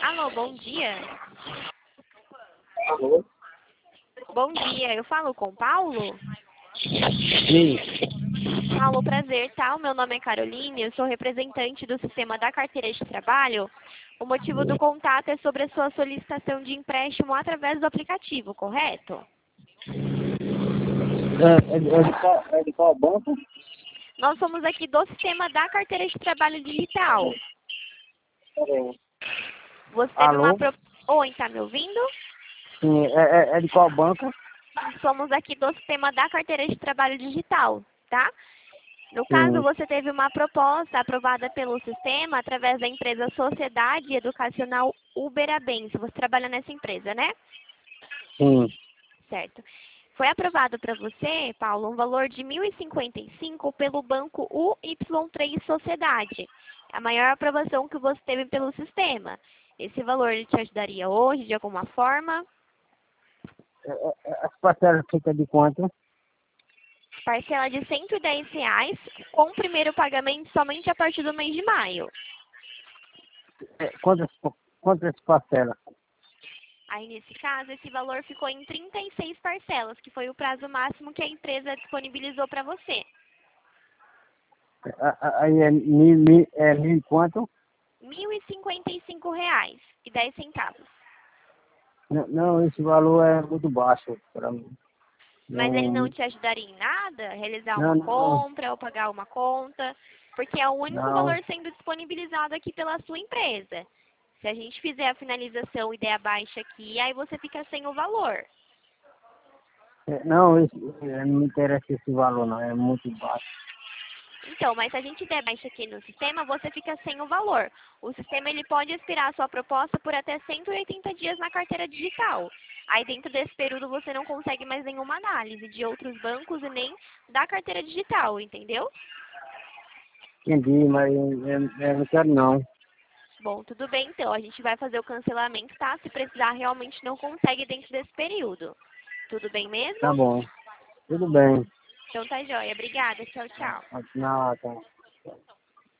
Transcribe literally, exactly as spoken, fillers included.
Alô, bom dia. Alô? Bom dia, eu falo com Paulo? Sim. Paulo, prazer, tá? O meu nome é Caroline, eu sou representante do sistema da carteira de trabalho. O motivo do contato é sobre a sua solicitação de empréstimo através do aplicativo, correto? É, é, de é de qual, é de qual banco? Nós somos aqui do sistema da carteira de trabalho digital. Peraí. Você teve uma... Alô? Pro... Oi, tá me ouvindo? Sim, é, é, é de qual banco? Somos aqui do sistema da carteira de trabalho digital, tá? No caso, Sim, você teve uma proposta aprovada pelo sistema através da empresa Sociedade Educacional Uberabense. Você trabalha nessa empresa, né? sim. Certo. Foi aprovado para você, Paulo, um valor de mil e cinquenta e cinco pelo banco U Y três Sociedade. É a maior aprovação que você teve pelo sistema. Esse valor ele te ajudaria hoje, de alguma forma? É, é, é, as parcelas ficam de quanto? Parcela de cento e dez reais, com o primeiro pagamento somente a partir do mês de maio. É, quantas, quantas parcelas? Aí, nesse caso, esse valor ficou em trinta e seis parcelas, que foi o prazo máximo que a empresa disponibilizou para você. É, a- a- Aí é mil, mil, é mil e quanto? mil e cinquenta e cinco reais e dez centavos. Não, não, esse valor é muito baixo para mim. Mas ele não Não, te ajudaria em nada? Realizar não, uma não, compra ou pagar uma conta? Porque é o único não. valor sendo disponibilizado aqui pela sua empresa. Se a gente fizer a finalização e der a baixa aqui, aí você fica sem o valor. É, não, esse, é, não me interessa esse valor, não. É muito baixo. Então, mas se a gente der baixa aqui no sistema, você fica sem o valor. O sistema ele pode expirar a sua proposta por até cento e oitenta dias na carteira digital. Aí dentro desse período você não consegue mais nenhuma análise de outros bancos e nem da carteira digital, entendeu? Entendi, mas eu, eu, eu não quero não. Bom, tudo bem então. A gente vai fazer o cancelamento, tá? Se precisar, realmente não consegue dentro desse período. Tudo bem mesmo? Tá bom. Tudo bem. Então tá joia. Obrigada. Tchau, tchau. Não, tá.